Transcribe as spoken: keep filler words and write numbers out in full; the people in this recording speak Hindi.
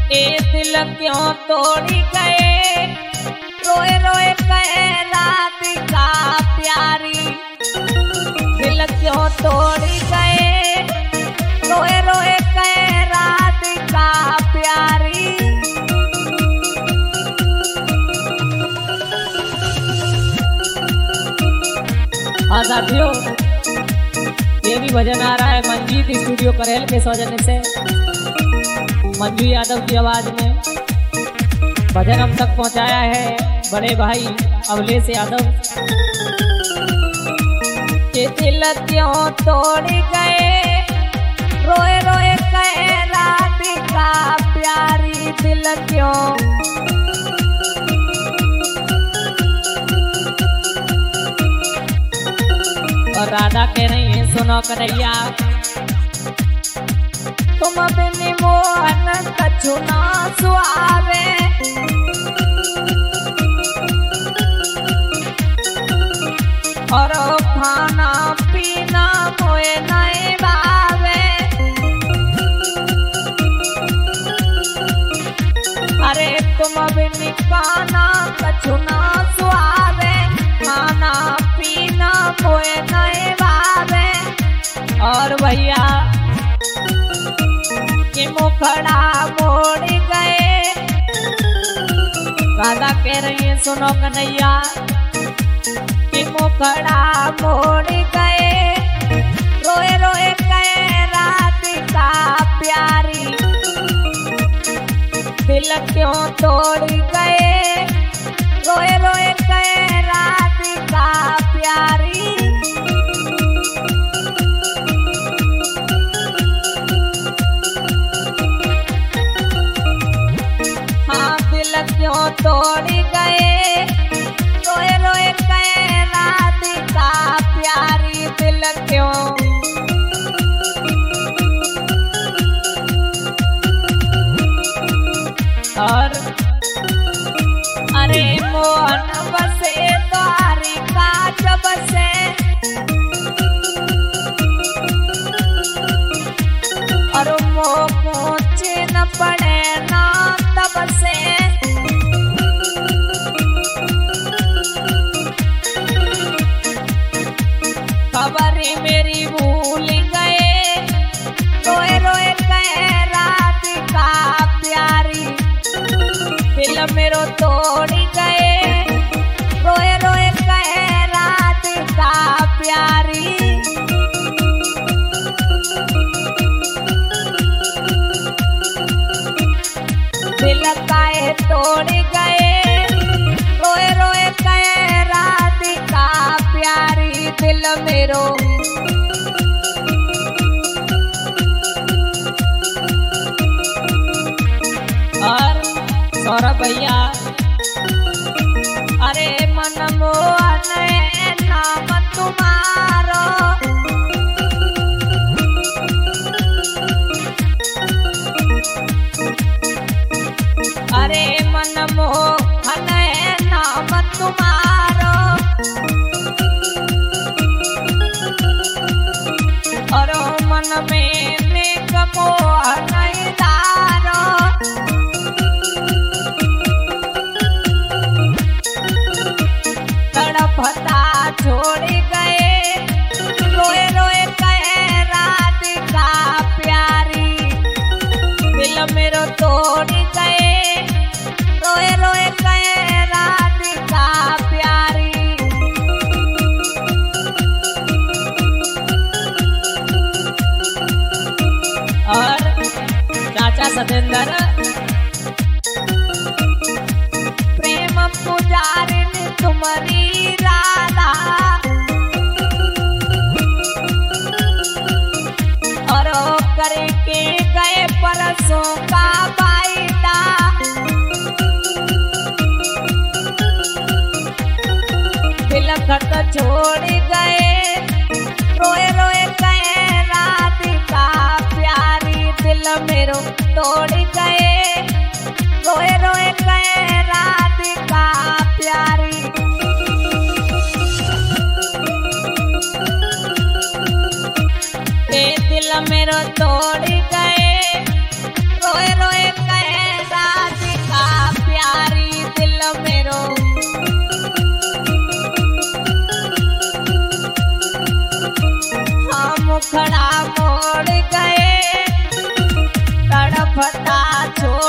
ए दिल क्यों तोड़ी गए, रोए रोए कहे राधिका प्यारी। दिल क्यों तोड़ी गए, रोए रोए कहे राधिका प्यारी। हाँ साथियों, ये भी भजन आ रहा है मंजीत स्टूडियो करेल के सौजन्य से। मंजू यादव की आवाज में भजन हम तक पहुंचाया है बड़े भाई अवलेश यादव। ये दिल क्यों तोड़ गए, रोए रोए कहे राधिका प्यारी। दिल क्यों और राधा कह रही है सुनो कन्हैया, तुम बिन मोहन कछु ना सुहावे। और खाना पीना मोए नहीं भावे। अरे तुम बिन खाना कछु ना सुहावे, खाना पीना मोए नहीं भावे। और भैया कि मुखड़ा मोड़ गए, राधा कह रही है सुनो कन्हैया, कि मुखड़ा मोड़ गए, रोए रोए कहे राधिका प्यारी। दिल क्यों तोड़ गए, रोए रोए कहे राधिका प्यारी। क्यों तोड़ गए, रोए रोए कहे राधिका प्यारी। दिल क्यों और अरे मोहन बसे द्वारिका जब से, और मोह पहुँचे न पड़े ना तब से। खबरी मेरी भूल गए, रोए रोए कहे राधिका प्यारी। दिल मेरो तोड़ गए, रोए रोए कहे राधिका प्यारी। दिल काहे तोड़ गए, रोए रोए कहे राधिका प्यारी। दिल मेरो और सौरभ भैया, अरे मन मोहन है नाम तुम्हारो। अरे मन मोहन है नाम तुम्हारो, और मन में नेक मोहन धारो। तड़पता छोड़ गए, रोए रोए कहे राधिका प्यारी। दिल मेरो तोड़ गए, रोए रोए कहे राधिका प्यारी। और चाचा सतेंद्र, प्रेम पुजारिनी तुम्हारी राधा। और करके गए परसों का वायदा, दिल खत छोड़ गए, रोए रोए कहे राधिका प्यारी। दिल मेरो तोड़ गए, रोए रोए कहे राधिका प्यारी। ए दिल मेरो तोड़ गए, रोए रोए कहे छोड़